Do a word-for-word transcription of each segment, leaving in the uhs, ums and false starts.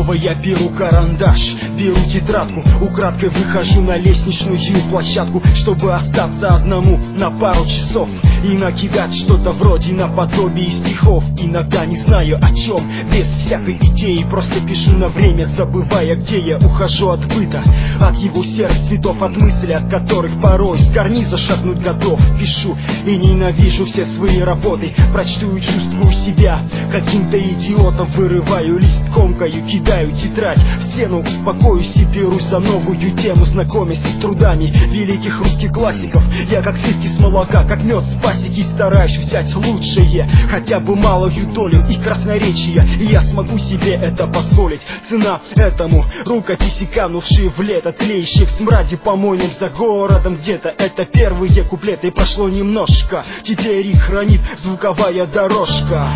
Снова я беру карандаш, беру тетрадку, украдкой выхожу на лестничную площадку, чтобы остаться одному на пару часов и накидать что-то вроде наподобие стихов. Иногда не знаю о чем, без всякой идеи, просто пишу на время, забывая, где я. Ухожу от быта, от его серых цветов, от мыслей, от которых порой с карниза шагнуть готов. Пишу и ненавижу все свои работы, прочту и чувствую себя каким-то идиотом. Вырываю лист, комкаю, кидаю тетрадь в стену, успокоюсь и берусь за новую тему, знакомясь с трудами великих русских классиков. Я как сливки с молока, как мед с пасеки, стараюсь взять лучшее, хотя бы малую долю и красноречия, и я смогу себе это позволить. Цена этому — рукописи, канувшие в лето, тлеющие в смраде помойным за городом где-то. Это первые куплеты, прошло немножко, теперь их хранит звуковая дорожка.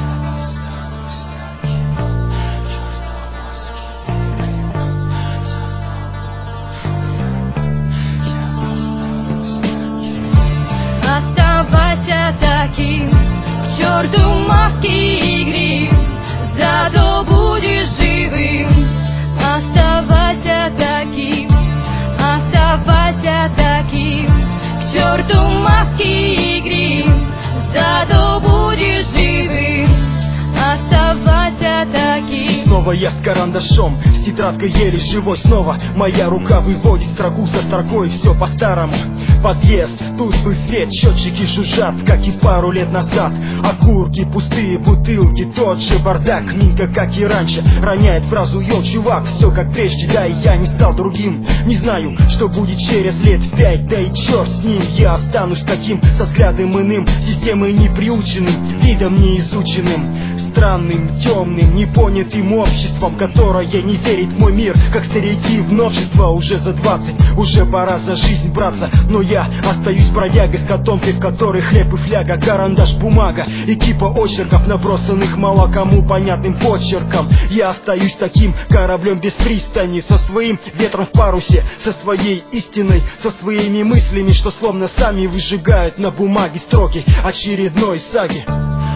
Оставайся таким, к черту маски и грим, зато будешь живым. Оставайся таким, оставайся таким, к черту маски и грим, зато будешь живым. Оставайся таким. Снова я с карандашом, с тетрадкой еле живой. Снова моя рука выводит строку за строкой, все по-старому. Подъезд, тусклый свет, счетчики жужжат, как и пару лет назад. Окурки, пустые бутылки, тот же бардак. Минка, как и раньше, роняет фразу: йоу, чувак, все как прежде, да и я не стал другим. Не знаю, что будет через лет пять, да и черт с ним. Я останусь таким, со взглядом иным, системой неприученным, видом неизученным, странным, темным, непонятым обществом, которое не верит в мой мир, как старики в новшество. Уже за двадцать, уже пора за жизнь браться, но я остаюсь бродягой с котомкой, в которой хлеб и фляга, карандаш, бумага и кипа очерков, набросанных мало кому понятным почерком. Я остаюсь таким кораблем без пристани, со своим ветром в парусе, со своей истиной, со своими мыслями, что словно сами выжигают на бумаге строки очередной саги.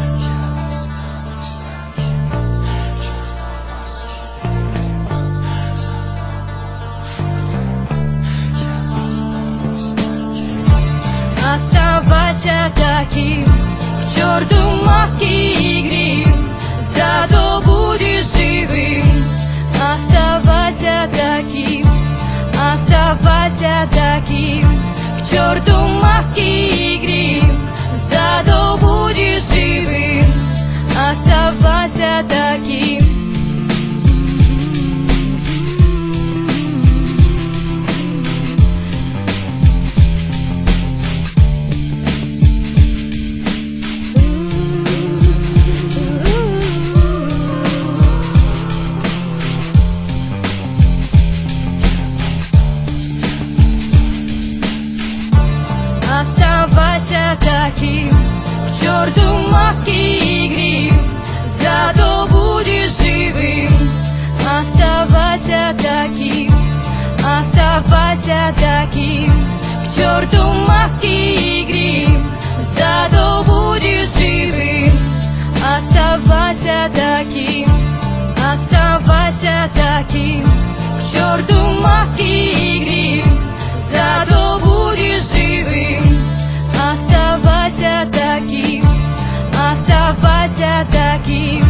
Оставайся таким, к черту маски и грим, зато будешь живым. Оставайся таким, оставайся таким, к черту маски и грим, зато будешь живым. Оставайся таким. Оставайся таким, к черту маски и грим, зато будешь живым. Оставайся таким, оставайся таким, к черту маски и грим, зато будешь живым. Оставайся таким, оставайся таким, к черту маски и грим, зато будешь живым. Оставайся таким, оставайся таким.